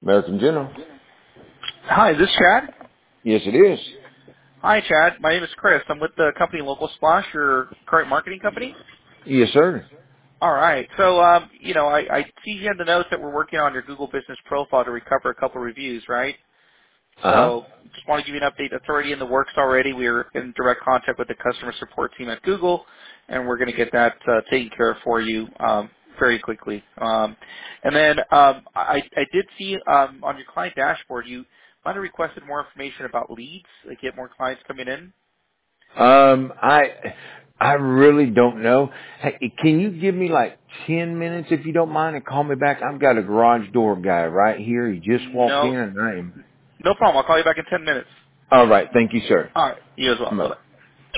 American General. Hi, is this Chad? Yes, it is. Hi, Chad. My name is Chris. I'm with the company Local Splash, your current marketing company. Yes, sir. All right. So, I see here in the notes that we're working on your Google Business Profile to recover a couple reviews, right? Uh-huh. So, just want to give you an update. That's already in the works already. We're in direct contact with the customer support team at Google, and we're going to get that taken care of for you very quickly. And then I did see on your client dashboard you might have requested more information about leads, like get more clients coming in. I really don't know. Hey, can you give me like 10 minutes if you don't mind and call me back? I've got a garage door guy right here. He just walked in No, and I am. no problem. I'll call you back in 10 minutes. All right. Thank you, sir. All right. You as well. Bye. Bye-bye.